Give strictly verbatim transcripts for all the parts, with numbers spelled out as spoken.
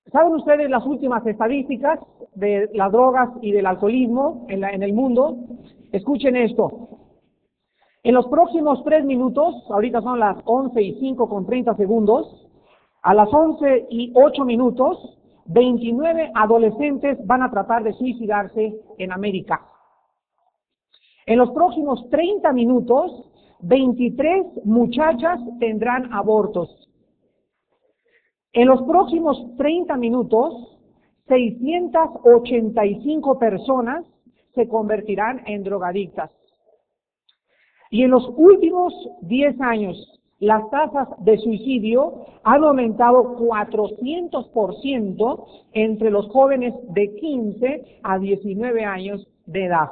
¿Saben ustedes las últimas estadísticas de las drogas y del alcoholismo en, la, en el mundo? Escuchen esto. En los próximos tres minutos, ahorita son las once y cinco con treinta segundos, a las once y ocho minutos, veintinueve adolescentes van a tratar de suicidarse en América. En los próximos treinta minutos, veintitrés muchachas tendrán abortos. En los próximos treinta minutos, seiscientas ochenta y cinco personas se convertirán en drogadictas. Y en los últimos diez años, las tasas de suicidio han aumentado cuatrocientos por ciento entre los jóvenes de quince a diecinueve años de edad.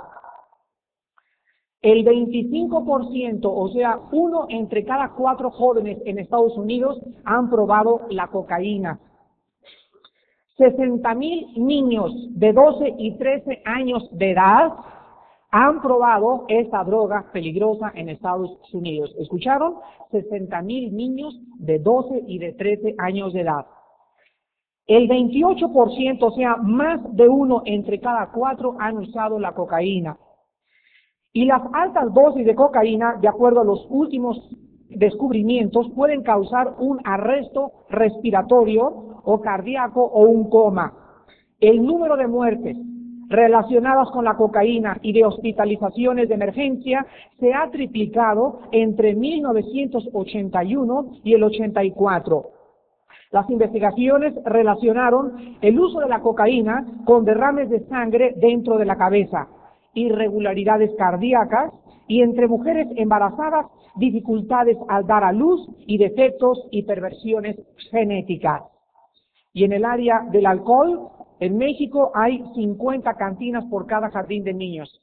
El veinticinco por ciento, o sea, uno entre cada cuatro jóvenes en Estados Unidos han probado la cocaína. sesenta mil niños de doce y trece años de edad han probado esta droga peligrosa en Estados Unidos. ¿Escucharon? sesenta mil niños de doce y de trece años de edad. El veintiocho por ciento, o sea, más de uno entre cada cuatro han usado la cocaína. Y las altas dosis de cocaína, de acuerdo a los últimos descubrimientos, pueden causar un arresto respiratorio o cardíaco o un coma. El número de muertes relacionadas con la cocaína y de hospitalizaciones de emergencia se ha triplicado entre mil novecientos ochenta y uno y el ochenta y cuatro. Las investigaciones relacionaron el uso de la cocaína con derrames de sangre dentro de la cabeza, irregularidades cardíacas y entre mujeres embarazadas, dificultades al dar a luz y defectos y perversiones genéticas. Y en el área del alcohol, en México hay cincuenta cantinas por cada jardín de niños.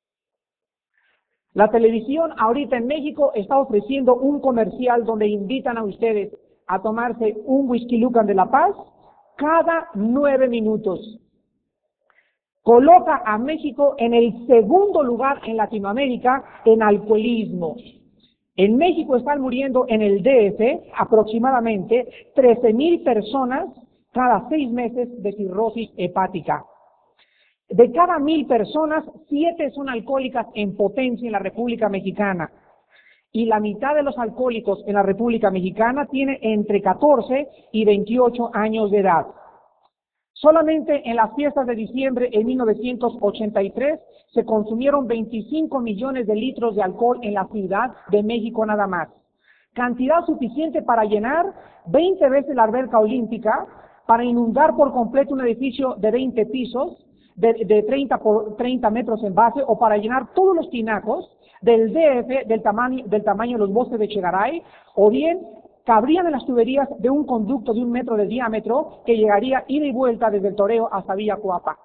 La televisión ahorita en México está ofreciendo un comercial donde invitan a ustedes a tomarse un Whisky Lucan de La Paz cada nueve minutos. Coloca a México en el segundo lugar en Latinoamérica en alcoholismo. En México están muriendo en el D F aproximadamente trece mil personas cada seis meses de cirrosis hepática. De cada mil personas, siete son alcohólicas en potencia en la República Mexicana. Y la mitad de los alcohólicos en la República Mexicana tiene entre catorce y veintiocho años de edad. Solamente en las fiestas de diciembre en mil novecientos ochenta y tres se consumieron veinticinco millones de litros de alcohol en la Ciudad de México nada más. Cantidad suficiente para llenar veinte veces la alberca olímpica, para inundar por completo un edificio de veinte pisos, de, de treinta por treinta metros en base, o para llenar todos los tinacos del D F del tamaño, del tamaño de los bosques de Chegaray, o bien cabrían en las tuberías de un conducto de un metro de diámetro que llegaría ida y vuelta desde el Toreo hasta Villa Coapa.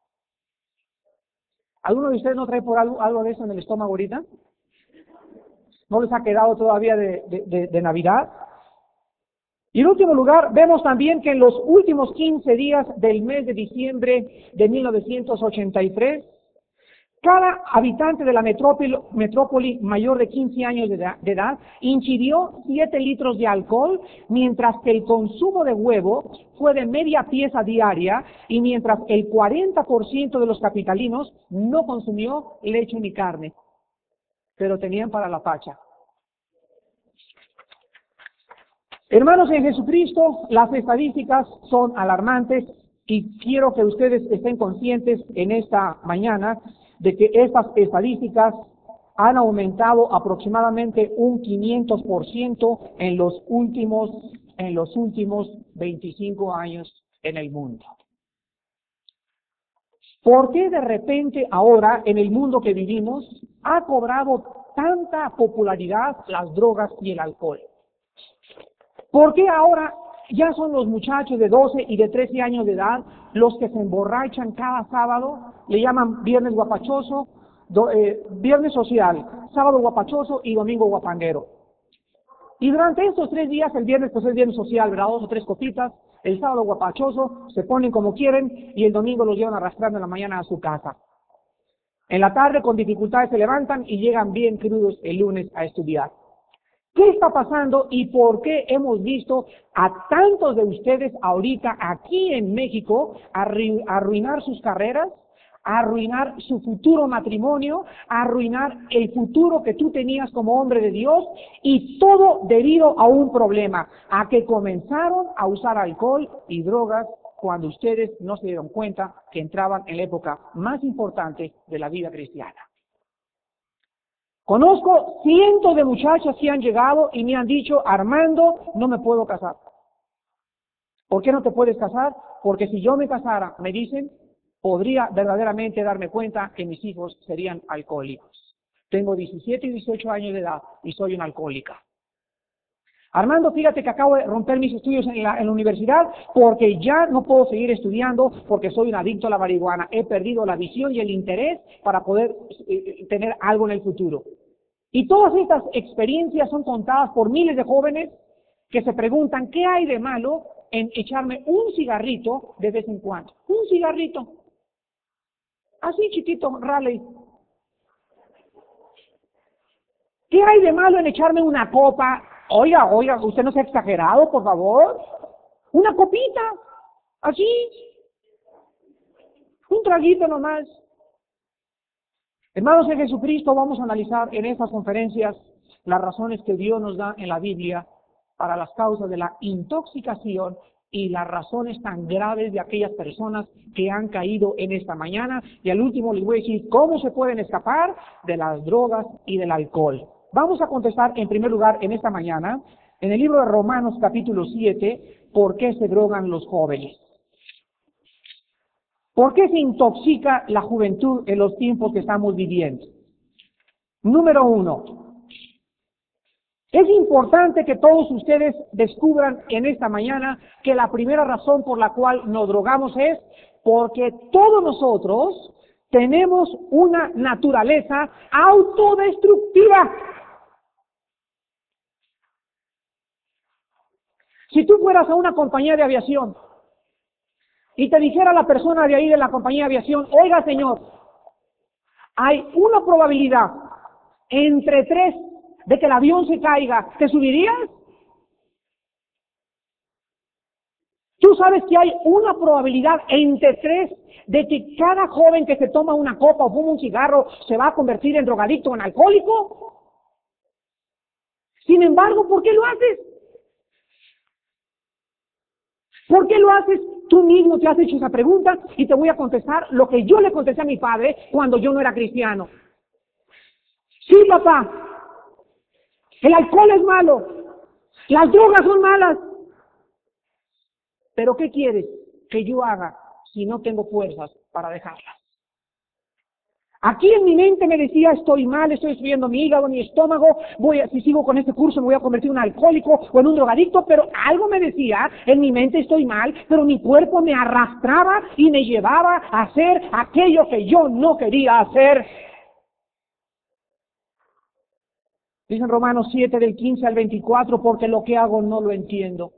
¿Alguno de ustedes no trae por algo, algo de eso en el estómago ahorita? ¿No les ha quedado todavía de, de, de, de Navidad? Y en último lugar, vemos también que en los últimos quince días del mes de diciembre de mil novecientos ochenta y tres, cada habitante de la metrópoli, metrópoli mayor de quince años de edad, de edad ingirió siete litros de alcohol, mientras que el consumo de huevo fue de media pieza diaria y mientras el cuarenta por ciento de los capitalinos no consumió leche ni carne, pero tenían para la facha. Hermanos en Jesucristo, las estadísticas son alarmantes y quiero que ustedes estén conscientes en esta mañana de que estas estadísticas han aumentado aproximadamente un quinientos por ciento en los últimos, en los últimos veinticinco años en el mundo. ¿Por qué de repente ahora en el mundo que vivimos ha cobrado tanta popularidad las drogas y el alcohol? ¿Por qué ahora ya son los muchachos de doce y de trece años de edad los que se emborrachan cada sábado? Le llaman viernes guapachoso, do, eh, viernes social, sábado guapachoso y domingo guapanguero. Y durante estos tres días, el viernes pues es viernes social, ¿verdad? Dos o tres copitas, el sábado guapachoso, se ponen como quieren y el domingo los llevan arrastrando en la mañana a su casa. En la tarde con dificultades se levantan y llegan bien crudos el lunes a estudiar. ¿Qué está pasando y por qué hemos visto a tantos de ustedes ahorita aquí en México arru- arruinar sus carreras, arruinar su futuro matrimonio, arruinar el futuro que tú tenías como hombre de Dios, y todo debido a un problema, a que comenzaron a usar alcohol y drogas cuando ustedes no se dieron cuenta que entraban en la época más importante de la vida cristiana? Conozco cientos de muchachas que han llegado y me han dicho: Armando, no me puedo casar. ¿Por qué no te puedes casar? Porque si yo me casara, me dicen, podría verdaderamente darme cuenta que mis hijos serían alcohólicos. Tengo diecisiete y dieciocho años de edad y soy una alcohólica. Armando, fíjate que acabo de romper mis estudios en la, en la universidad porque ya no puedo seguir estudiando porque soy un adicto a la marihuana. He perdido la visión y el interés para poder eh, tener algo en el futuro. Y todas estas experiencias son contadas por miles de jóvenes que se preguntan: ¿qué hay de malo en echarme un cigarrito de vez en cuando? Un cigarrito. Así chiquito, Raleigh. ¿Qué hay de malo en echarme una copa? Oiga, oiga, usted no sea exagerado, por favor. Una copita, así, un traguito nomás. Hermanos de Jesucristo, vamos a analizar en estas conferencias las razones que Dios nos da en la Biblia para las causas de la intoxicación y las razones tan graves de aquellas personas que han caído en esta mañana. Y al último les voy a decir cómo se pueden escapar de las drogas y del alcohol. Vamos a contestar en primer lugar en esta mañana, en el libro de Romanos capítulo siete, ¿por qué se drogan los jóvenes? ¿Por qué se intoxica la juventud en los tiempos que estamos viviendo? Número uno, es importante que todos ustedes descubran en esta mañana que la primera razón por la cual nos drogamos es porque todos nosotros tenemos una naturaleza autodestructiva. Si tú fueras a una compañía de aviación y te dijera la persona de ahí de la compañía de aviación: oiga señor, hay una probabilidad entre tres de que el avión se caiga, ¿te subirías? Tú sabes que hay una probabilidad entre tres de que cada joven que se toma una copa o fuma un cigarro se va a convertir en drogadicto o en alcohólico. Sin embargo, ¿por qué lo haces? ¿Por qué lo haces? Tú mismo te has hecho esa pregunta y te voy a contestar lo que yo le contesté a mi padre cuando yo no era cristiano. Sí, papá, el alcohol es malo, las drogas son malas, pero ¿qué quieres que yo haga si no tengo fuerzas para dejarlas? Aquí en mi mente me decía: estoy mal, estoy destruyendo mi hígado, mi estómago, voy a, si sigo con este curso me voy a convertir en un alcohólico o en un drogadicto, pero algo me decía, en mi mente estoy mal, pero mi cuerpo me arrastraba y me llevaba a hacer aquello que yo no quería hacer. Dice en Romanos siete, del quince al veinticuatro, porque lo que hago no lo entiendo.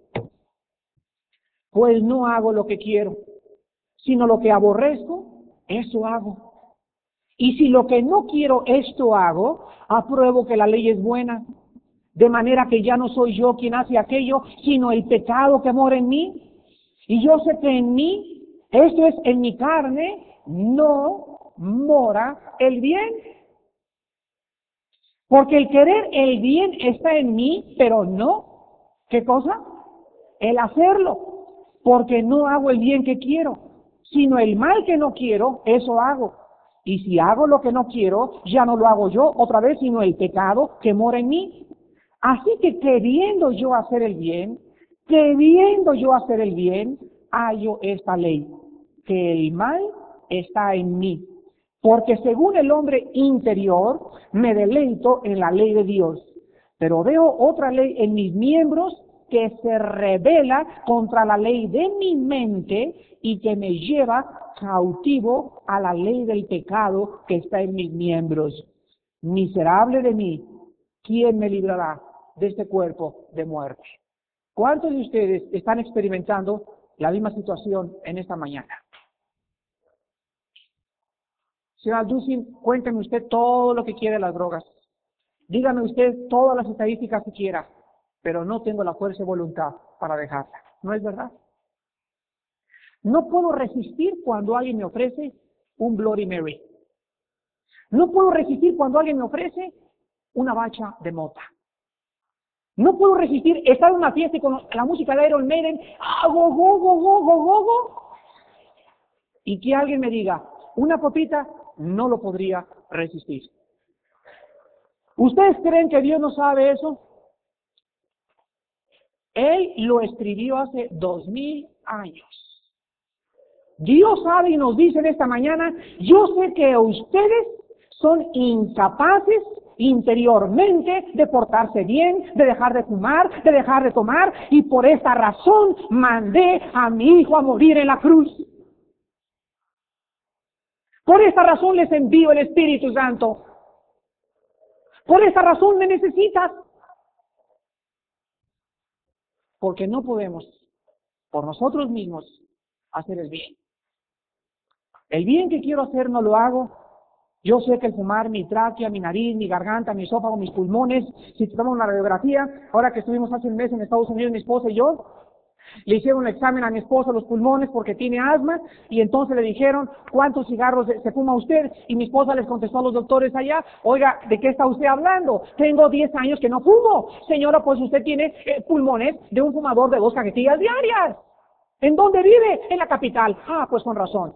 Pues no hago lo que quiero, sino lo que aborrezco, eso hago. Y si lo que no quiero, esto hago, apruebo que la ley es buena, de manera que ya no soy yo quien hace aquello, sino el pecado que mora en mí. Y yo sé que en mí, esto es, en mi carne, no mora el bien. Porque el querer el bien está en mí, pero no, ¿qué cosa? El hacerlo, porque no hago el bien que quiero, sino el mal que no quiero, eso hago. Y si hago lo que no quiero, ya no lo hago yo otra vez, sino el pecado que mora en mí. Así que queriendo yo hacer el bien, queriendo yo hacer el bien, hallo esta ley, que el mal está en mí. Porque según el hombre interior, me deleito en la ley de Dios. Pero veo otra ley en mis miembros que se rebela contra la ley de mi mente y que me lleva cautivo a la ley del pecado que está en mis miembros. Miserable de mí, ¿quién me librará de este cuerpo de muerte? ¿Cuántos de ustedes están experimentando la misma situación en esta mañana? Señora Dulcin, cuénteme usted todo lo que quiere de las drogas. Dígame usted todas las estadísticas que quiera, pero no tengo la fuerza y voluntad para dejarla. ¿No es verdad? No puedo resistir cuando alguien me ofrece un Bloody Mary. No puedo resistir cuando alguien me ofrece una bacha de mota. No puedo resistir estar en una fiesta y con la música de Iron Maiden, ¡ah, go, go, go, go, go, go, go! Y que alguien me diga, una popita, no lo podría resistir. ¿Ustedes creen que Dios no sabe eso? Él lo escribió hace dos mil años. Dios sabe y nos dice en esta mañana, yo sé que ustedes son incapaces interiormente de portarse bien, de dejar de fumar, de dejar de tomar, y por esta razón mandé a mi hijo a morir en la cruz. Por esta razón les envío el Espíritu Santo. Por esta razón me necesitas. Porque no podemos, por nosotros mismos, hacer el bien. El bien que quiero hacer no lo hago. Yo sé que el fumar, mi tráquea, mi nariz, mi garganta, mi esófago, mis pulmones, si tomamos una radiografía, ahora que estuvimos hace un mes en Estados Unidos, mi esposa y yo, le hicieron un examen a mi esposa los pulmones porque tiene asma, y entonces le dijeron, ¿cuántos cigarros se fuma usted? Y mi esposa les contestó a los doctores allá, oiga, ¿de qué está usted hablando? Tengo diez años que no fumo. Señora, pues usted tiene eh, pulmones de un fumador de dos cajetillas diarias. ¿En dónde vive? En la capital. Ah, pues con razón.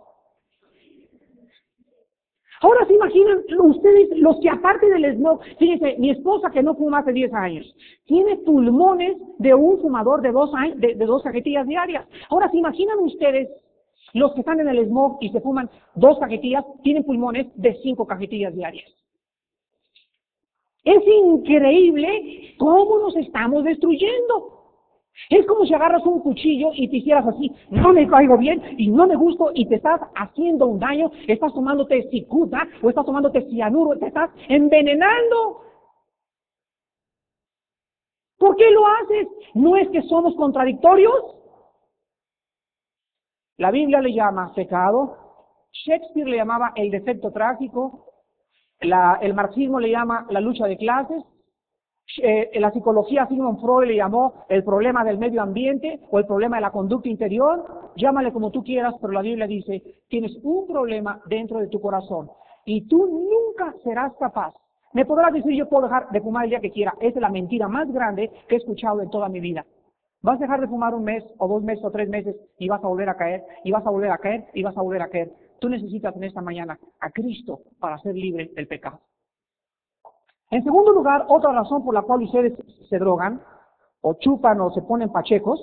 Ahora se imaginan ustedes los que aparte del smog, fíjense, mi esposa que no fuma hace diez años, tiene pulmones de un fumador de dos, años, de, de dos cajetillas diarias. Ahora se imaginan ustedes los que están en el smog y se fuman dos cajetillas, tienen pulmones de cinco cajetillas diarias. Es increíble cómo nos estamos destruyendo. Es como si agarras un cuchillo y te hicieras así, no me caigo bien y no me gusto, y te estás haciendo un daño, estás tomándote cicuta o estás tomándote cianuro, te estás envenenando. ¿Por qué lo haces? ¿No es que somos contradictorios? La Biblia le llama pecado, Shakespeare le llamaba el defecto trágico, la, el marxismo le llama la lucha de clases, Eh, la psicología Sigmund Freud le llamó el problema del medio ambiente o el problema de la conducta interior. Llámale como tú quieras, pero la Biblia dice, tienes un problema dentro de tu corazón y tú nunca serás capaz. Me podrás decir, yo puedo dejar de fumar el día que quiera. Esa es la mentira más grande que he escuchado en toda mi vida. Vas a dejar de fumar un mes o dos meses o tres meses y vas a volver a caer y vas a volver a caer y vas a volver a caer. Tú necesitas en esta mañana a Cristo para ser libre del pecado. En segundo lugar, otra razón por la cual ustedes se drogan, o chupan o se ponen pachecos,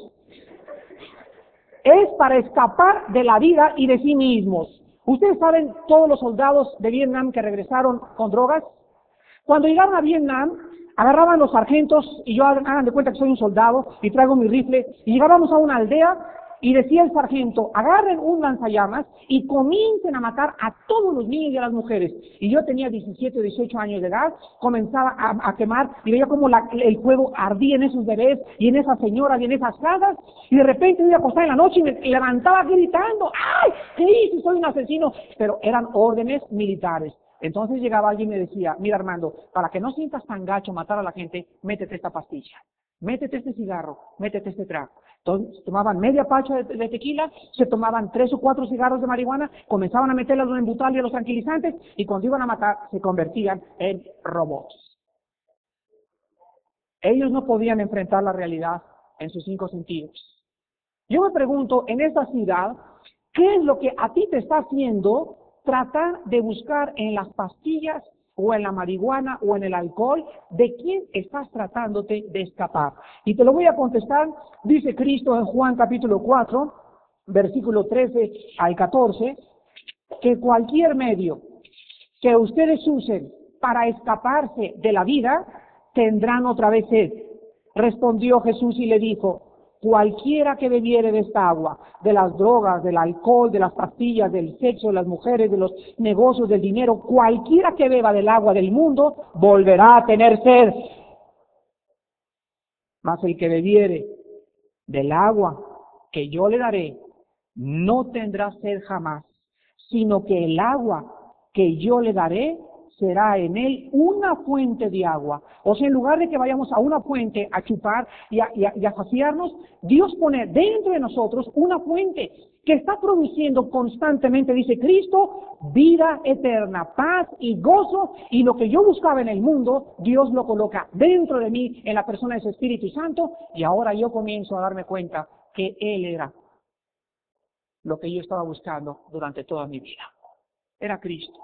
es para escapar de la vida y de sí mismos. Ustedes saben, todos los soldados de Vietnam que regresaron con drogas, cuando llegaron a Vietnam, agarraban los sargentos, y yo hagan de cuenta que soy un soldado, y traigo mi rifle, y llegábamos a una aldea, y decía el sargento, agarren un lanzallamas y comiencen a matar a todos los niños y a las mujeres. Y yo tenía diecisiete o dieciocho años de edad, comenzaba a, a quemar, y veía como la, el fuego ardía en esos bebés, y en esas señoras, y en esas casas, y de repente me iba a acostar en la noche y me levantaba gritando, ¡ay! ¿Qué hice? Soy un asesino. Pero eran órdenes militares. Entonces llegaba alguien y me decía, mira Armando, para que no sientas tan gacho matar a la gente, métete esta pastilla, métete este cigarro, métete este trago. Entonces se tomaban media pacha de, de tequila, se tomaban tres o cuatro cigarros de marihuana, comenzaban a meterle a los embutal y a los tranquilizantes, y cuando iban a matar se convertían en robots. Ellos no podían enfrentar la realidad en sus cinco sentidos. Yo me pregunto, en esta ciudad, ¿qué es lo que a ti te está haciendo tratar de buscar en las pastillas o en la marihuana o en el alcohol? ¿De quién estás tratándote de escapar? Y te lo voy a contestar, dice Cristo en Juan capítulo cuatro, versículo trece al catorce, que cualquier medio que ustedes usen para escaparse de la vida, tendrán otra vez sed. Respondió Jesús y le dijo, cualquiera que bebiere de esta agua, de las drogas, del alcohol, de las pastillas, del sexo, de las mujeres, de los negocios, del dinero, cualquiera que beba del agua del mundo, volverá a tener sed. Mas el que bebiere del agua que yo le daré, no tendrá sed jamás, sino que el agua que yo le daré será en él una fuente de agua. O sea, en lugar de que vayamos a una fuente a chupar y a, y a, y a saciarnos, Dios pone dentro de nosotros una fuente que está produciendo constantemente, dice Cristo, vida eterna, paz y gozo, y lo que yo buscaba en el mundo, Dios lo coloca dentro de mí, en la persona de ese Espíritu Santo, y ahora yo comienzo a darme cuenta que Él era lo que yo estaba buscando durante toda mi vida. Era Cristo.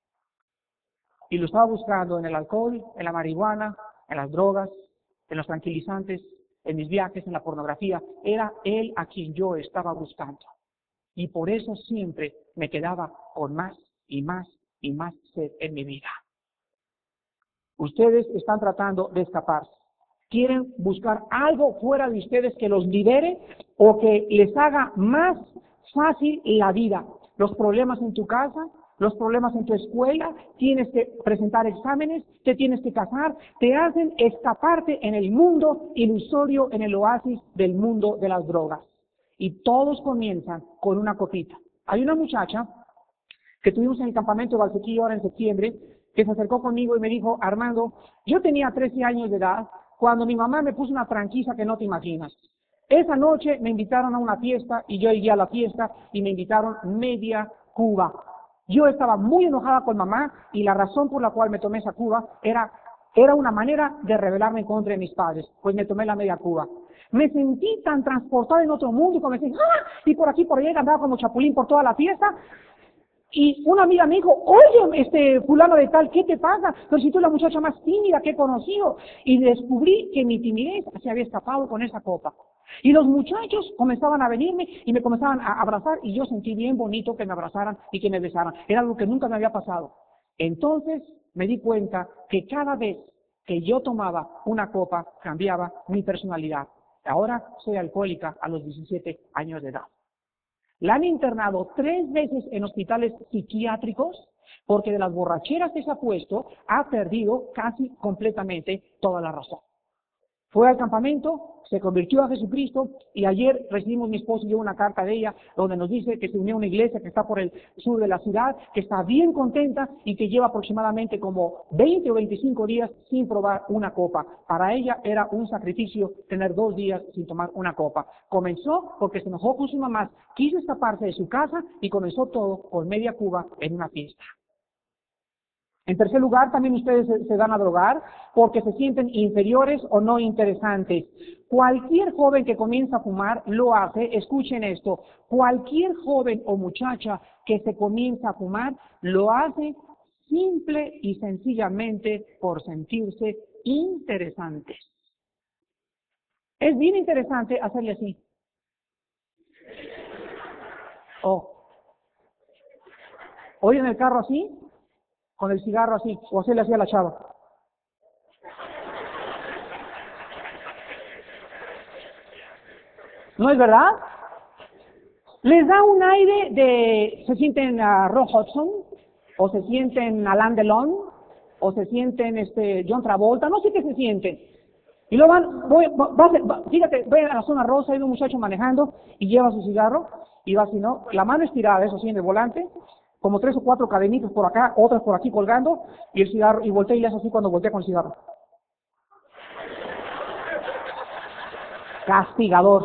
Y lo estaba buscando en el alcohol, en la marihuana, en las drogas, en los tranquilizantes, en mis viajes, en la pornografía. Era Él a quien yo estaba buscando. Y por eso siempre me quedaba con más y más y más sed en mi vida. Ustedes están tratando de escaparse. Quieren buscar algo fuera de ustedes que los libere o que les haga más fácil la vida. Los problemas en tu casa, los problemas en tu escuela, tienes que presentar exámenes, te tienes que casar, te hacen escaparte en el mundo ilusorio, en el oasis del mundo de las drogas. Y todos comienzan con una copita. Hay una muchacha que tuvimos en el campamento de Valsequillo ahora en septiembre, que se acercó conmigo y me dijo, Armando, yo tenía trece años de edad cuando mi mamá me puso una tranquiza que no te imaginas. Esa noche me invitaron a una fiesta y yo llegué a la fiesta y me invitaron media cuba. Yo estaba muy enojada con mamá y la razón por la cual me tomé esa cuba era, era una manera de rebelarme en contra de mis padres, pues me tomé la media cuba. Me sentí tan transportada en otro mundo y comencé, ¡ah! Y por aquí, por allá, andaba como chapulín por toda la fiesta. Y una amiga me dijo, oye, este fulano de tal, ¿qué te pasa? Pero si tú eres la muchacha más tímida que he conocido. Y descubrí que mi timidez se había escapado con esa copa. Y los muchachos comenzaban a venirme y me comenzaban a abrazar y yo sentí bien bonito que me abrazaran y que me besaran. Era algo que nunca me había pasado. Entonces me di cuenta que cada vez que yo tomaba una copa cambiaba mi personalidad. Ahora soy alcohólica a los diecisiete años de edad. La han internado tres veces en hospitales psiquiátricos porque de las borracheras que se ha puesto ha perdido casi completamente toda la razón. Fue al campamento, se convirtió a Jesucristo y ayer recibimos mi esposo y yo una carta de ella donde nos dice que se unió a una iglesia que está por el sur de la ciudad, que está bien contenta y que lleva aproximadamente como veinte o veinticinco días sin probar una copa. Para ella era un sacrificio tener dos días sin tomar una copa. Comenzó porque se enojó con su mamá, quiso escaparse de su casa y comenzó todo con media cuba en una fiesta. En tercer lugar, también ustedes se, se dan a drogar porque se sienten inferiores o no interesantes. Cualquier joven que comienza a fumar lo hace, escuchen esto, cualquier joven o muchacha que se comienza a fumar lo hace simple y sencillamente por sentirse interesantes. Es bien interesante hacerle así. O, o ir en el carro así, con el cigarro así, o hacerle así a la chava. ¿No es verdad? Les da un aire de, se sienten a Rock Hudson, o se sienten Alain Delon, o se sienten este John Travolta, no sé qué se sienten. Y luego van, voy, va, va, fíjate, voy a la zona rosa, hay un muchacho manejando y lleva su cigarro, y va así, ¿no? La mano estirada, eso sí, en el volante, como tres o cuatro cadenitas por acá, otras por aquí colgando, y el cigarro, y voltea y le hace así cuando voltea con el cigarro. Castigador.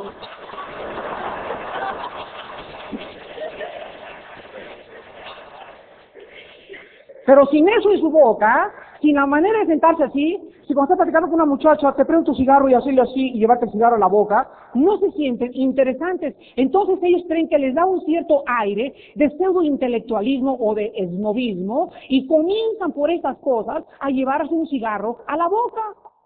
Pero sin eso en su boca, sin la manera de sentarse así, si cuando estás platicando con una muchacha, te prende tu cigarro y hacerle así y llevarte el cigarro a la boca, no se sienten interesantes. Entonces ellos creen que les da un cierto aire de pseudo-intelectualismo o de esnobismo y comienzan por estas cosas a llevarse un cigarro a la boca.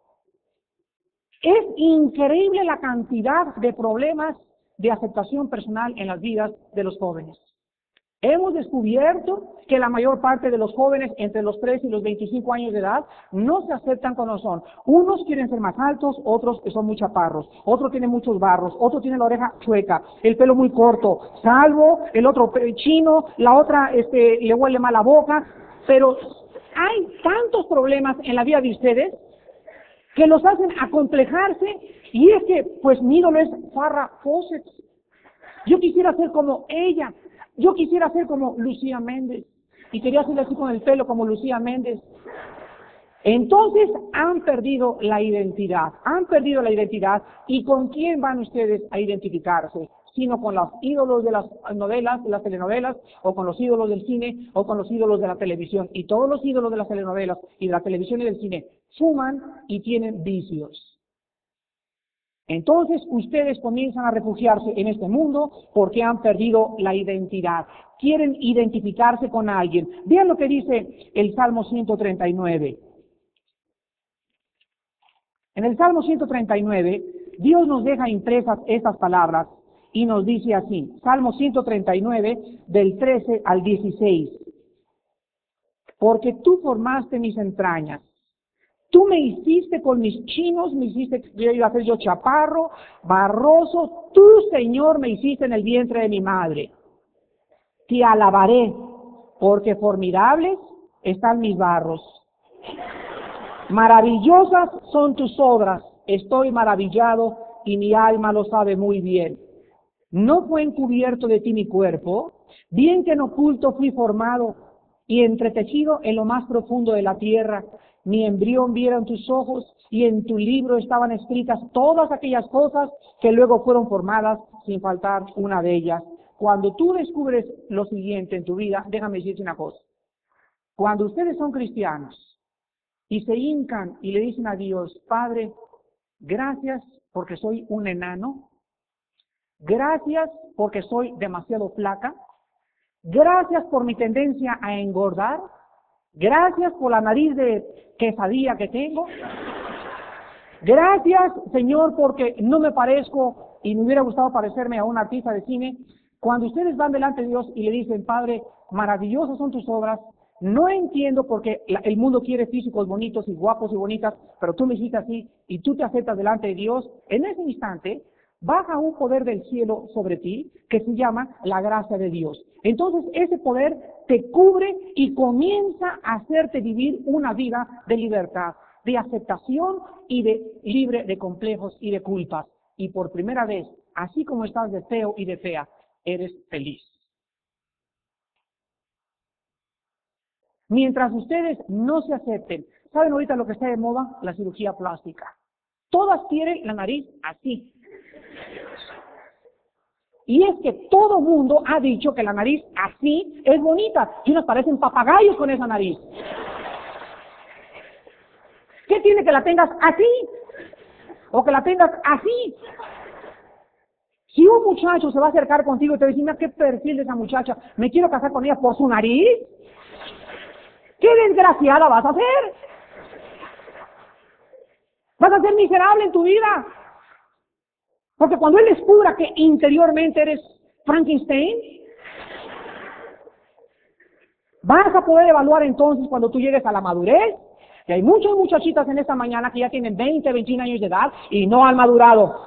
Es increíble la cantidad de problemas de aceptación personal en las vidas de los jóvenes. Hemos descubierto que la mayor parte de los jóvenes entre los tres y los veinticinco años de edad no se aceptan como son. Unos quieren ser más altos, otros que son muy chaparros, otro tiene muchos barros, otro tiene la oreja chueca, el pelo muy corto, salvo, el otro chino, la otra este, le huele mal la boca, pero hay tantos problemas en la vida de ustedes que los hacen acomplejarse y es que, pues mi ídolo es Farrah Fawcett. Yo quisiera ser como ella. Yo quisiera ser como Lucía Méndez. y quería hacerle así con el pelo como Lucía Méndez. Entonces han perdido la identidad, han perdido la identidad. ¿Y con quién van ustedes a identificarse? Sino con los ídolos de las novelas, de las telenovelas, o con los ídolos del cine, o con los ídolos de la televisión. Y todos los ídolos de las telenovelas y de la televisión y del cine fuman y tienen vicios. Entonces ustedes comienzan a refugiarse en este mundo porque han perdido la identidad. Quieren identificarse con alguien. Vean lo que dice el Salmo ciento treinta y nueve. En el Salmo ciento treinta y nueve, Dios nos deja impresas estas palabras y nos dice así, Salmo ciento treinta y nueve, del trece al dieciséis. Porque tú formaste mis entrañas, tú me hiciste con mis chinos, me hiciste, yo iba a ser yo chaparro, barroso, tú, Señor, me hiciste en el vientre de mi madre. Te alabaré, porque formidables están mis barros. Maravillosas son tus obras, estoy maravillado y mi alma lo sabe muy bien. No fue encubierto de ti mi cuerpo, bien que en oculto fui formado y entretejido en lo más profundo de la tierra. Mi embrión vieron tus ojos y en tu libro estaban escritas todas aquellas cosas que luego fueron formadas sin faltar una de ellas. Cuando tú descubres lo siguiente en tu vida, déjame decirte una cosa. Cuando ustedes son cristianos, y se hincan y le dicen a Dios, Padre, gracias porque soy un enano, gracias porque soy demasiado flaca, gracias por mi tendencia a engordar, gracias por la nariz de quesadilla que tengo, gracias, Señor, porque no me parezco y me hubiera gustado parecerme a un artista de cine. Cuando ustedes van delante de Dios y le dicen, Padre, maravillosas son tus obras, no entiendo por qué el mundo quiere físicos bonitos y guapos y bonitas, pero tú me hiciste así y tú te aceptas delante de Dios. En ese instante baja un poder del cielo sobre ti que se llama la gracia de Dios. Entonces ese poder te cubre y comienza a hacerte vivir una vida de libertad, de aceptación y de libre de complejos y de culpas. Y por primera vez, así como estás de feo y de fea, eres feliz. Mientras ustedes no se acepten, ¿saben ahorita lo que está de moda? La cirugía plástica. Todas quieren la nariz así. Y es que todo mundo ha dicho que la nariz así es bonita. Y unos parecen papagayos con esa nariz. ¿Qué tiene que la tengas así? O que la tengas así. Si un muchacho se va a acercar contigo y te dice, mira qué perfil de esa muchacha, me quiero casar con ella por su nariz. ¿Qué desgraciada vas a hacer? Vas a ser miserable en tu vida. Porque cuando él descubra que interiormente eres Frankenstein, vas a poder evaluar entonces cuando tú llegues a la madurez. Y hay muchas muchachitas en esta mañana que ya tienen veinte, veintiún años de edad y no han madurado.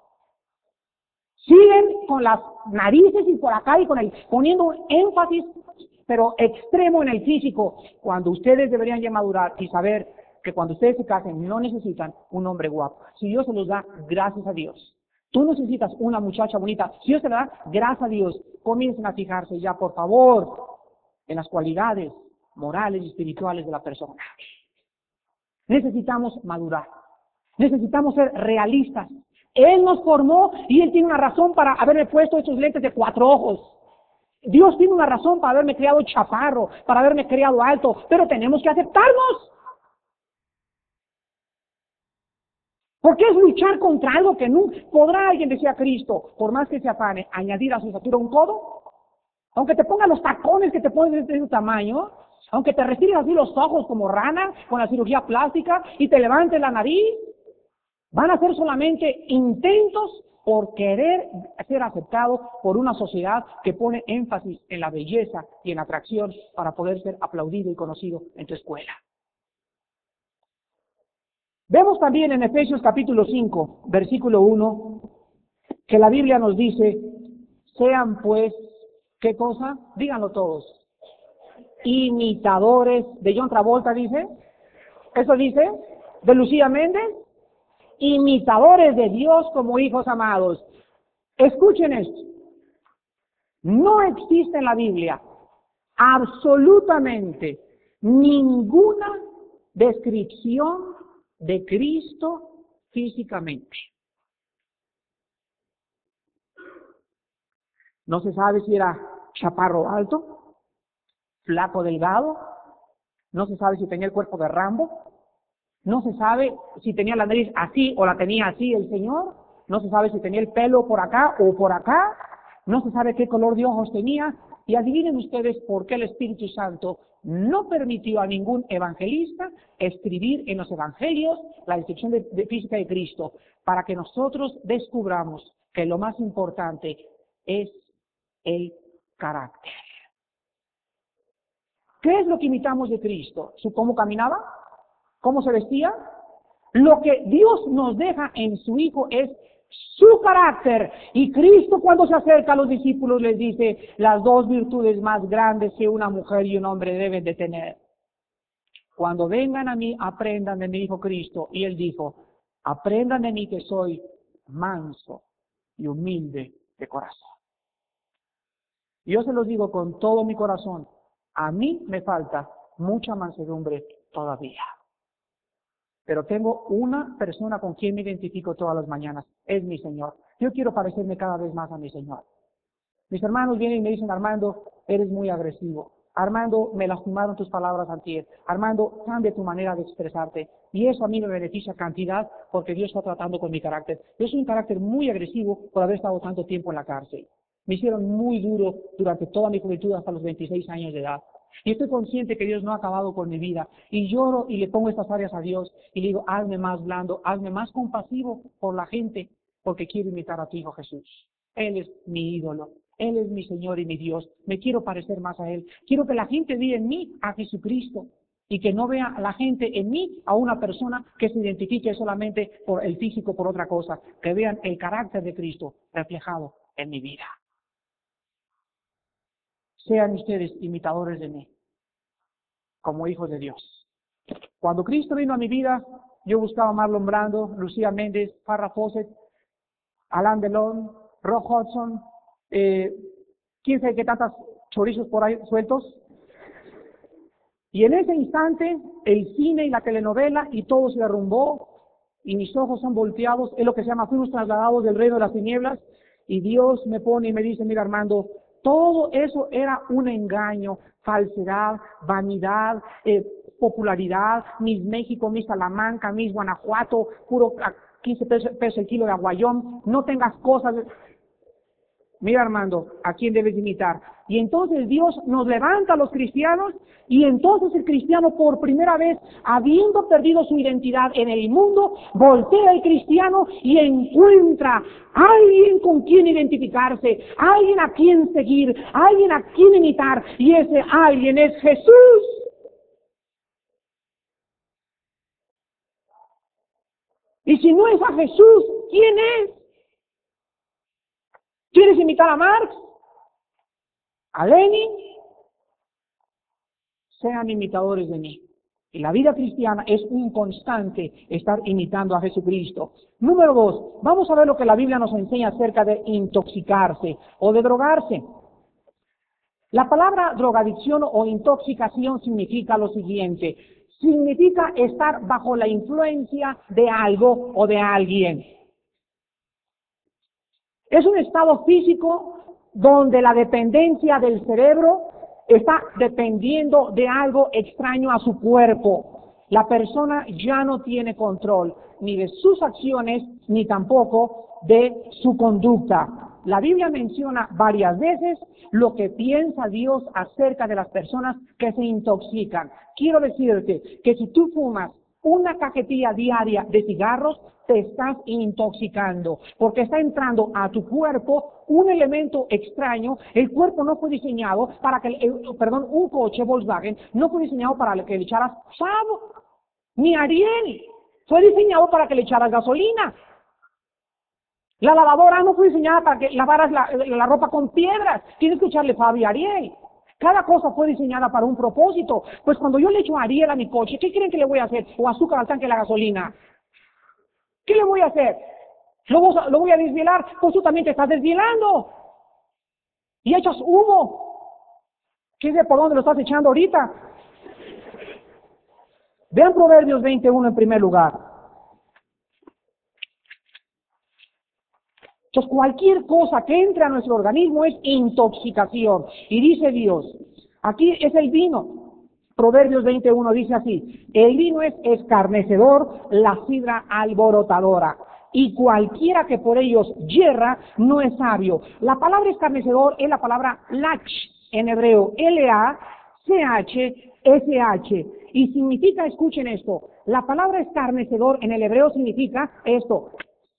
Siguen con las narices y por acá y con el, poniendo un énfasis pero extremo en el físico, cuando ustedes deberían ya madurar y saber que cuando ustedes se casen no necesitan un hombre guapo. Si Dios se los da, gracias a Dios. Tú necesitas una muchacha bonita. Si Dios te la da, gracias a Dios. Comiencen a fijarse ya, por favor, en las cualidades morales y espirituales de la persona. Necesitamos madurar. Necesitamos ser realistas. Él nos formó y Él tiene una razón para haberme puesto esos lentes de cuatro ojos. Dios tiene una razón para haberme criado chaparro, para haberme criado alto, pero tenemos que aceptarnos. Porque es luchar contra algo que nunca podrá alguien, decía Cristo, por más que se afane, añadir a su estatura un codo. Aunque te pongan los tacones que te ponen de ese tamaño, aunque te restiren así los ojos como rana con la cirugía plástica y te levantes la nariz, van a ser solamente intentos por querer ser aceptado por una sociedad que pone énfasis en la belleza y en la atracción para poder ser aplaudido y conocido en tu escuela. Vemos también en Efesios capítulo cinco, versículo uno, que la Biblia nos dice, sean pues, ¿qué cosa? Díganlo todos. Imitadores de John Travolta, dice. ¿Eso dice? ¿De Lucía Méndez? Imitadores de Dios como hijos amados. Escuchen esto. No existe en la Biblia absolutamente ninguna descripción de Cristo físicamente. No se sabe si era chaparro alto, flaco delgado, no se sabe si tenía el cuerpo de Rambo, no se sabe si tenía la nariz así o la tenía así el Señor, no se sabe si tenía el pelo por acá o por acá, no se sabe qué color de ojos tenía, y adivinen ustedes por qué el Espíritu Santo no permitió a ningún evangelista escribir en los evangelios la descripción de, de física de Cristo, para que nosotros descubramos que lo más importante es el carácter. ¿Qué es lo que imitamos de Cristo? ¿Su cómo caminaba? ¿Cómo se vestía? Lo que Dios nos deja en su Hijo es su carácter. Y Cristo, cuando se acerca a los discípulos, les dice las dos virtudes más grandes que una mujer y un hombre deben de tener. Cuando vengan a mí, aprendan de mi Hijo Cristo. Y Él dijo, aprendan de mí que soy manso y humilde de corazón. Y yo se los digo con todo mi corazón, a mí me falta mucha mansedumbre todavía. Pero tengo una persona con quien me identifico todas las mañanas, es mi Señor. Yo quiero parecerme cada vez más a mi Señor. Mis hermanos vienen y me dicen, Armando, eres muy agresivo. Armando, me lastimaron tus palabras antier. Armando, cambia tu manera de expresarte. Y eso a mí me beneficia cantidad porque Dios está tratando con mi carácter. Yo soy un carácter muy agresivo por haber estado tanto tiempo en la cárcel. Me hicieron muy duro durante toda mi juventud hasta los veintiséis años de edad. Y estoy consciente que Dios no ha acabado con mi vida. Y lloro y le pongo estas áreas a Dios y le digo, hazme más blando, hazme más compasivo por la gente, porque quiero imitar a tu Hijo Jesús. Él es mi ídolo. Él es mi Señor y mi Dios. Me quiero parecer más a Él. Quiero que la gente vea en mí a Jesucristo y que no vea a la gente en mí a una persona que se identifique solamente por el físico, por otra cosa. Que vean el carácter de Cristo reflejado en mi vida. Sean ustedes imitadores de mí, como hijos de Dios. Cuando Cristo vino a mi vida, yo buscaba a Marlon Brando, Lucía Méndez, Farrah Fawcett, Alain Delon, Rock Hudson, eh, quién sabe qué tantas chorizos por ahí sueltos. Y en ese instante, el cine y la telenovela y todo se derrumbó, y mis ojos son volteados, es lo que se llama, fuimos trasladados del reino de las tinieblas, y Dios me pone y me dice, mira Armando, todo eso era un engaño, falsedad, vanidad, eh, popularidad, Miss México, Miss Salamanca, Miss Guanajuato, puro quince pesos, pesos el kilo de aguayón, no tengas cosas. Mira Armando, ¿a quién debes imitar? Y entonces Dios nos levanta a los cristianos y entonces el cristiano por primera vez, habiendo perdido su identidad en el mundo, voltea al cristiano y encuentra a alguien con quien identificarse, alguien a quien seguir, alguien a quien imitar, y ese alguien es Jesús. Y si no es a Jesús, ¿quién es? ¿Quieres imitar a Marx? ¿A Lenin? Sean imitadores de mí. Y la vida cristiana es un constante estar imitando a Jesucristo. Número dos, vamos a ver lo que la Biblia nos enseña acerca de intoxicarse o de drogarse. La palabra drogadicción o intoxicación significa lo siguiente. Significa estar bajo la influencia de algo o de alguien. Es un estado físico donde la dependencia del cerebro está dependiendo de algo extraño a su cuerpo. La persona ya no tiene control ni de sus acciones ni tampoco de su conducta. La Biblia menciona varias veces lo que piensa Dios acerca de las personas que se intoxican. Quiero decirte que si tú fumas una cajetilla diaria de cigarros, te estás intoxicando, porque está entrando a tu cuerpo un elemento extraño. El cuerpo no fue diseñado para que, eh, perdón, un coche Volkswagen no fue diseñado para que le echaras sabo, ni Ariel, fue diseñado para que le echaras gasolina. La lavadora no fue diseñada para que lavaras la, la ropa con piedras, tienes que echarle Fab y Ariel. Cada cosa fue diseñada para un propósito. Pues cuando yo le echo Ariel a mi coche, ¿qué creen que le voy a hacer? O azúcar al tanque de la gasolina. ¿Qué le voy a hacer? ¿Lo voy a, lo voy a desvielar? Pues tú también te estás desvielando. Y echas humo. ¿Qué sé por dónde lo estás echando ahorita? Vean Proverbios veintiuno en primer lugar. Entonces, cualquier cosa que entre a nuestro organismo es intoxicación. Y dice Dios, aquí es el vino. Proverbios veintiuno dice así, el vino es escarnecedor, la sidra alborotadora, y cualquiera que por ellos yerra no es sabio. La palabra escarnecedor es la palabra lach en hebreo, L A C H S H, y significa, escuchen esto, la palabra escarnecedor en el hebreo significa esto,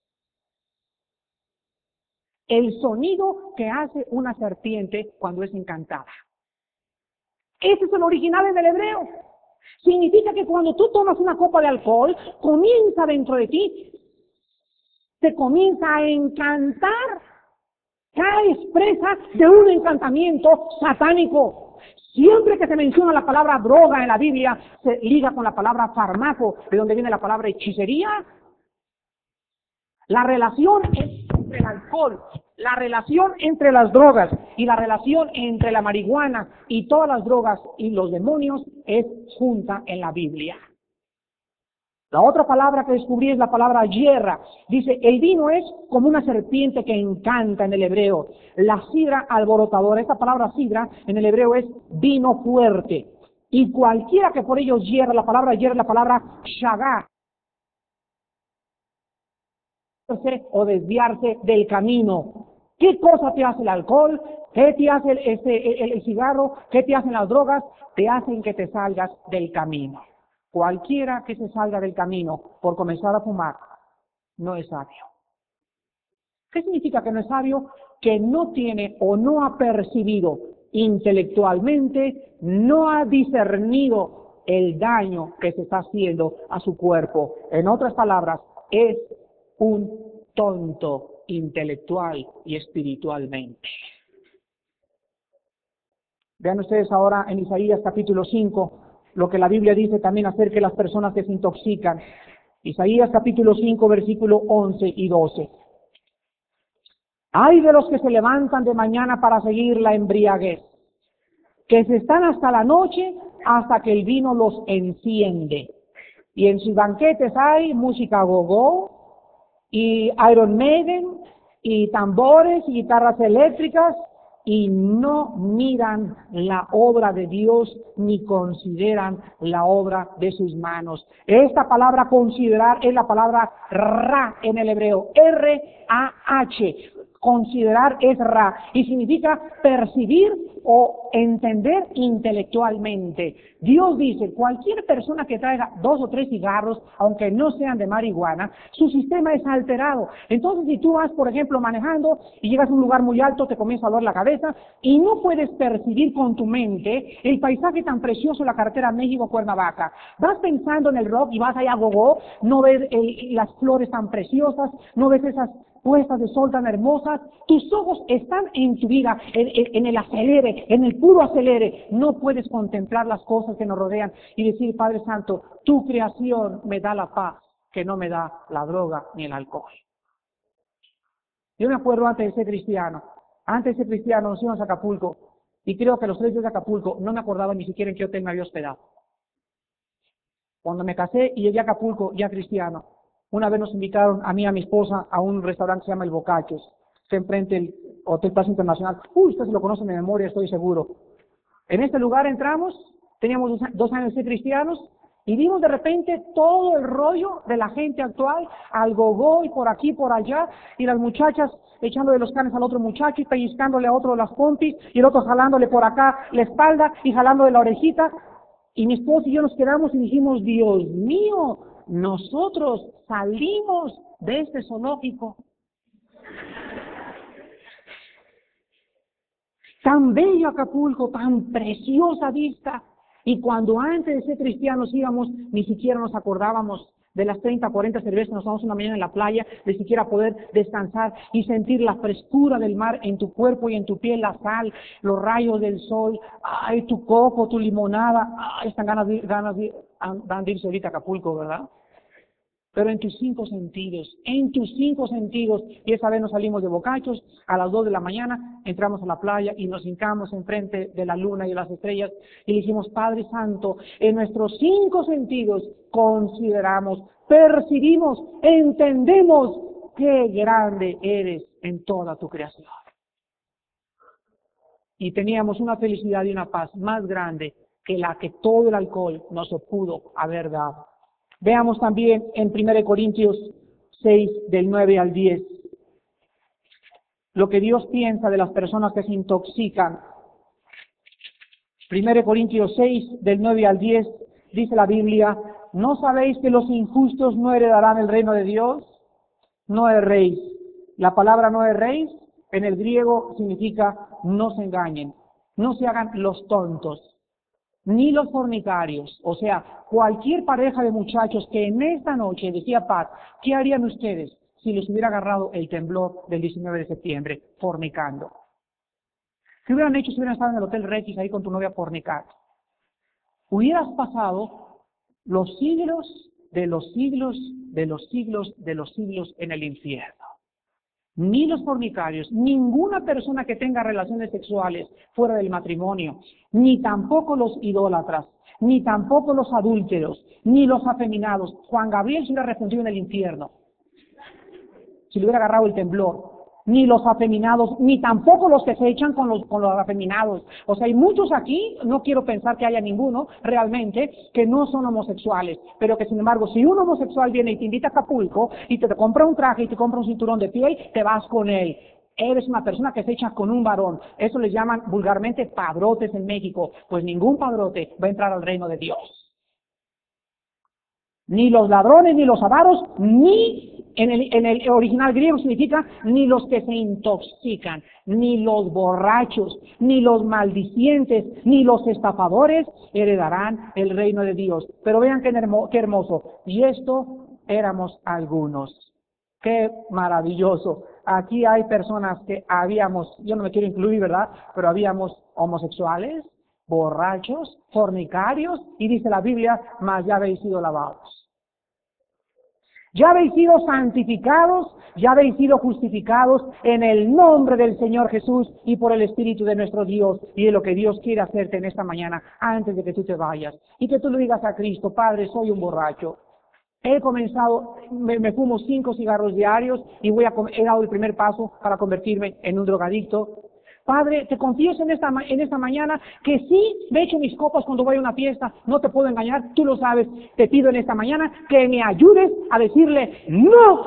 el sonido que hace una serpiente cuando es encantada. Ese es el original en el hebreo. Significa que cuando tú tomas una copa de alcohol, comienza dentro de ti, te comienza a encantar, caes presa de un encantamiento satánico. Siempre que se menciona la palabra droga en la Biblia, se liga con la palabra fármaco, de donde viene la palabra hechicería. La relación entre el alcohol, la relación entre las drogas y la relación entre la marihuana y todas las drogas y los demonios es junta en la Biblia. La otra palabra que descubrí es la palabra yerra. Dice, el vino es como una serpiente que encanta en el hebreo. La sidra alborotadora, esta palabra sidra en el hebreo es vino fuerte. Y cualquiera que por ellos yerra, la palabra yerra es la palabra shagá, o desviarse del camino. ¿Qué cosa te hace el alcohol? ¿Qué te hace el, este, el, el cigarro? ¿Qué te hacen las drogas? Te hacen que te salgas del camino. Cualquiera que se salga del camino por comenzar a fumar no es sabio. ¿Qué significa que no es sabio? Que no tiene o no ha percibido intelectualmente, no ha discernido el daño que se está haciendo a su cuerpo. En otras palabras, es un tonto intelectual y espiritualmente. Vean ustedes ahora en Isaías capítulo cinco, lo que la Biblia dice también acerca de las personas que se intoxican. Isaías capítulo cinco, versículo once y doce. Ay de los que se levantan de mañana para seguir la embriaguez, que se están hasta la noche, hasta que el vino los enciende. Y en sus banquetes hay música gogó, y Iron Maiden, y tambores, y guitarras eléctricas, y no miran la obra de Dios, ni consideran la obra de sus manos. Esta palabra considerar es la palabra ra en el hebreo, R A H. Considerar es ra, y significa percibir o entender intelectualmente. Dios dice, cualquier persona que traiga dos o tres cigarros, aunque no sean de marihuana, su sistema es alterado. Entonces, si tú vas, por ejemplo, manejando y llegas a un lugar muy alto, te comienza a doler la cabeza y no puedes percibir con tu mente el paisaje tan precioso de la carretera México-Cuernavaca. Vas pensando en el rock y vas allá a gogó, no ves el, las flores tan preciosas, no ves esas puestas de sol tan hermosas, tus ojos están en tu vida, en, en, en el acelere, en el puro acelere. No puedes contemplar las cosas que nos rodean y decir, Padre Santo, tu creación me da la paz que no me da la droga ni el alcohol. Yo me acuerdo antes de ser cristiano, antes de ser cristiano nos íbamos a Acapulco, y creo que los tres días de Acapulco no me acordaba ni siquiera en qué hotel me había hospedado. Cuando me casé y llegué a Acapulco, ya cristiano, una vez nos invitaron a mí y a mi esposa a un restaurante que se llama El Bocachos, está enfrente del Hotel Plaza Internacional. Uy, ustedes lo conocen de memoria, estoy seguro. En este lugar entramos, teníamos dos años de ser cristianos, y vimos de repente todo el rollo de la gente actual, al gogó y por aquí, por allá, y las muchachas echándole los canes al otro muchacho y pellizcándole a otro las pompis, y el otro jalándole por acá la espalda y jalándole la orejita. Y mi esposa y yo nos quedamos y dijimos, Dios mío, nosotros salimos de este zoológico. Tan bello Acapulco, tan preciosa vista. Y cuando antes de ser cristianos íbamos, ni siquiera nos acordábamos de las treinta, cuarenta cervezas que nos tomamos una mañana en la playa, de siquiera poder descansar y sentir la frescura del mar en tu cuerpo y en tu piel, la sal, los rayos del sol, ay, tu coco, tu limonada, ay, están ganas de, ganas de, dan de irse ahorita a Acapulco, ¿verdad? pero en tus cinco sentidos, en tus cinco sentidos. Y esa vez nos salimos de Bocachos, a las dos de la mañana, entramos a la playa y nos hincamos enfrente de la luna y de las estrellas y dijimos, Padre Santo, en nuestros cinco sentidos consideramos, percibimos, entendemos qué grande eres en toda tu creación. Y teníamos una felicidad y una paz más grande que la que todo el alcohol nos pudo haber dado. Veamos también en primera Corintios seis, del nueve al diez, lo que Dios piensa de las personas que se intoxican. primera Corintios seis, del nueve al diez, dice la Biblia, ¿no sabéis que los injustos no heredarán el reino de Dios? No erréis. La palabra no erréis en el griego significa no se engañen, no se hagan los tontos, ni los fornicarios, o sea, cualquier pareja de muchachos que en esta noche, decía Pat, ¿qué harían ustedes si les hubiera agarrado el temblor del diecinueve de septiembre fornicando? ¿Qué hubieran hecho si hubieran estado en el Hotel Rex ahí con tu novia fornicando? Hubieras pasado los siglos de los siglos de los siglos de los siglos en el infierno. Ni los fornicarios, ninguna persona que tenga relaciones sexuales fuera del matrimonio, ni tampoco los idólatras, ni tampoco los adúlteros, ni los afeminados. Juan Gabriel se hubiera refundido en el infierno si le hubiera agarrado el temblor. Ni los afeminados, ni tampoco los que se echan con los, con los afeminados. O sea, hay muchos aquí, no quiero pensar que haya ninguno realmente, que no son homosexuales, pero que sin embargo, si un homosexual viene y te invita a Acapulco, y te, te compra un traje y te compra un cinturón de piel, te vas con él. Eres una persona que se echa con un varón. Eso les llaman vulgarmente padrotes en México. Pues ningún padrote va a entrar al reino de Dios. Ni los ladrones, ni los avaros, ni... En el, en el original griego significa ni los que se intoxican, ni los borrachos, ni los maldicientes, ni los estafadores heredarán el reino de Dios. Pero vean qué, hermo, qué hermoso. Y esto éramos algunos. Qué maravilloso. Aquí hay personas que habíamos, yo no me quiero incluir, ¿verdad? Pero habíamos homosexuales, borrachos, fornicarios, y dice la Biblia, mas ya habéis sido lavados. Ya habéis sido santificados, ya habéis sido justificados en el nombre del Señor Jesús y por el Espíritu de nuestro Dios y de lo que Dios quiere hacerte en esta mañana antes de que tú te vayas. Y que tú le digas a Cristo, Padre, soy un borracho. He comenzado, me, me fumo cinco cigarros diarios y voy a, he dado el primer paso para convertirme en un drogadicto. Padre, te confieso en esta, en esta mañana que sí me echo mis copas cuando voy a una fiesta, no te puedo engañar, tú lo sabes. Te pido en esta mañana que me ayudes a decirle ¡no!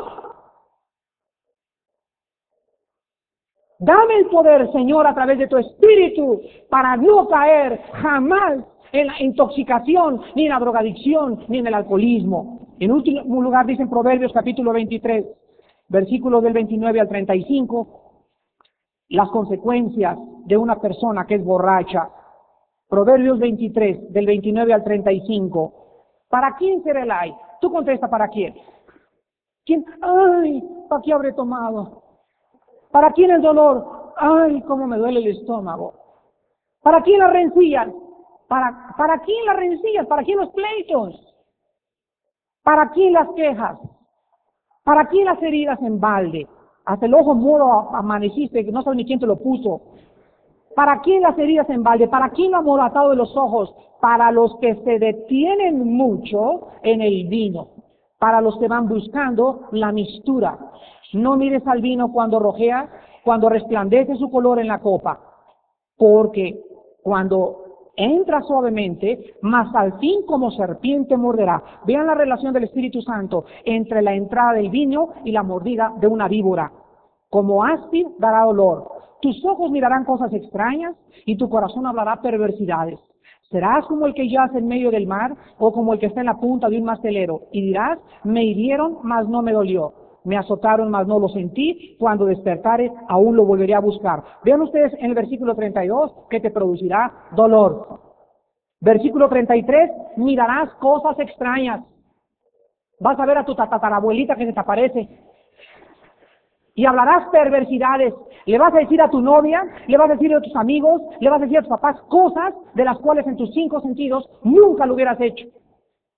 Dame el poder, Señor, a través de tu Espíritu para no caer jamás en la intoxicación, ni en la drogadicción, ni en el alcoholismo. En último lugar dice en Proverbios capítulo veintitrés, versículos del veintinueve al treinta y cinco, las consecuencias de una persona que es borracha. Proverbios veintitrés, del veintinueve al treinta y cinco. ¿Para quién será el ay? Tú contesta, ¿para quién? ¿Quién? Ay, ¿para qué habré tomado? ¿Para quién el dolor? Ay, cómo me duele el estómago. ¿Para quién las rencillas? ¿Para, ¿Para quién las rencillas? ¿Para quién los pleitos? ¿Para quién las quejas? ¿Para quién las heridas en balde? Hasta el ojo moro amaneciste, que no sabes ni quién te lo puso. ¿Para quién las heridas en balde? ¿Para quién lo amoratado de los ojos? Para los que se detienen mucho en el vino. Para los que van buscando la mistura. No mires al vino cuando rojea, cuando resplandece su color en la copa. Porque cuando entra suavemente, mas al fin como serpiente morderá. Vean la relación del Espíritu Santo entre la entrada del vino y la mordida de una víbora. Como áspid dará olor. Tus ojos mirarán cosas extrañas y tu corazón hablará perversidades. Serás como el que yace en medio del mar o como el que está en la punta de un mastelero. Y dirás, me hirieron, mas no me dolió. Me azotaron, mas no lo sentí. Cuando despertare, aún lo volveré a buscar. Vean ustedes en el versículo treinta y dos que te producirá dolor. Versículo treinta y tres, mirarás cosas extrañas. Vas a ver a tu tatarabuelita que se te aparece. Y hablarás perversidades. Le vas a decir a tu novia, le vas a decir a tus amigos, le vas a decir a tus papás cosas de las cuales en tus cinco sentidos nunca lo hubieras hecho.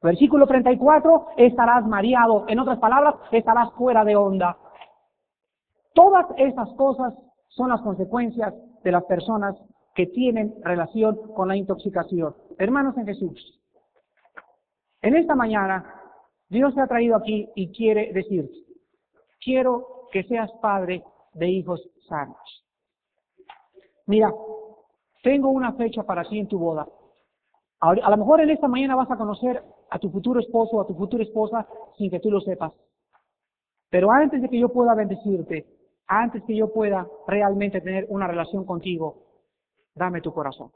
Versículo treinta y cuatro, estarás mareado. En otras palabras, estarás fuera de onda. Todas esas cosas son las consecuencias de las personas que tienen relación con la intoxicación. Hermanos en Jesús, en esta mañana, Dios te ha traído aquí y quiere decirte, quiero que seas padre de hijos sanos. Mira, tengo una fecha para ti en tu boda. A lo mejor en esta mañana vas a conocer a tu futuro esposo o a tu futura esposa sin que tú lo sepas. Pero antes de que yo pueda bendecirte, antes que yo pueda realmente tener una relación contigo, dame tu corazón.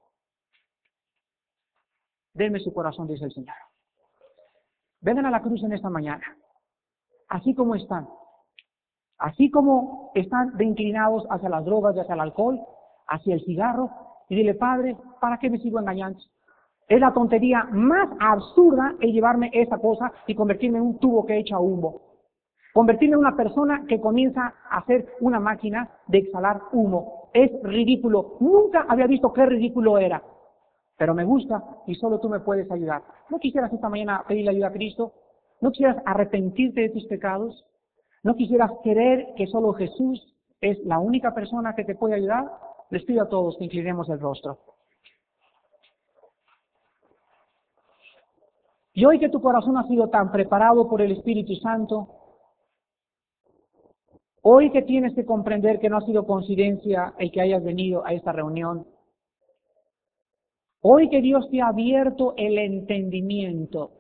Denme su corazón, dice el Señor. Vengan a la cruz en esta mañana, así como están. Así como están de inclinados hacia las drogas y hacia el alcohol, hacia el cigarro, y dile, Padre, ¿para qué me sigo engañando? Es la tontería más absurda el llevarme esa cosa y convertirme en un tubo que echa humo. Convertirme en una persona que comienza a ser una máquina de exhalar humo. Es ridículo. Nunca había visto qué ridículo era. Pero me gusta y solo tú me puedes ayudar. ¿No quisieras esta mañana pedirle ayuda a Cristo? ¿No quisieras arrepentirte de tus pecados? ¿No quisieras creer que solo Jesús es la única persona que te puede ayudar? Les pido a todos que inclinemos el rostro. Y hoy que tu corazón ha sido tan preparado por el Espíritu Santo, hoy que tienes que comprender que no ha sido coincidencia el que hayas venido a esta reunión, hoy que Dios te ha abierto el entendimiento,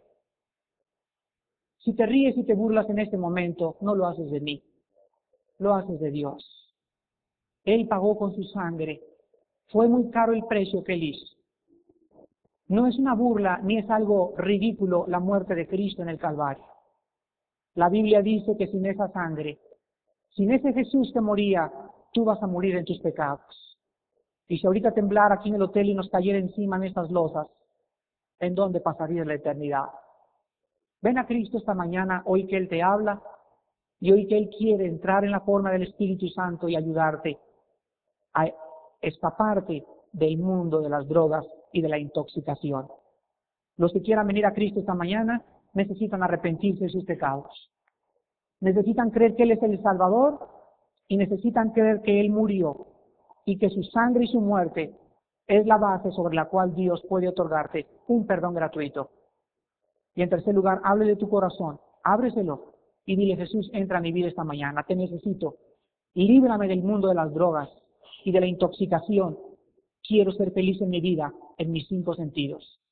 si te ríes y te burlas en este momento, no lo haces de mí, lo haces de Dios. Él pagó con su sangre, fue muy caro el precio que Él hizo. No es una burla ni es algo ridículo la muerte de Cristo en el Calvario. La Biblia dice que sin esa sangre, sin ese Jesús que moría, tú vas a morir en tus pecados. Y si ahorita temblara aquí en el hotel y nos cayera encima en estas losas, ¿en dónde pasaría la eternidad? Ven a Cristo esta mañana, hoy que Él te habla, y hoy que Él quiere entrar en la forma del Espíritu Santo y ayudarte a escaparte del mundo de las drogas y de la intoxicación. Los que quieran venir a Cristo esta mañana necesitan arrepentirse de sus pecados. Necesitan creer que Él es el Salvador y necesitan creer que Él murió y que su sangre y su muerte es la base sobre la cual Dios puede otorgarte un perdón gratuito. Y en tercer lugar, hable de tu corazón, ábreselo y dile, Jesús, entra a mi vida esta mañana, te necesito, líbrame del mundo de las drogas y de la intoxicación. Quiero ser feliz en mi vida, en mis cinco sentidos.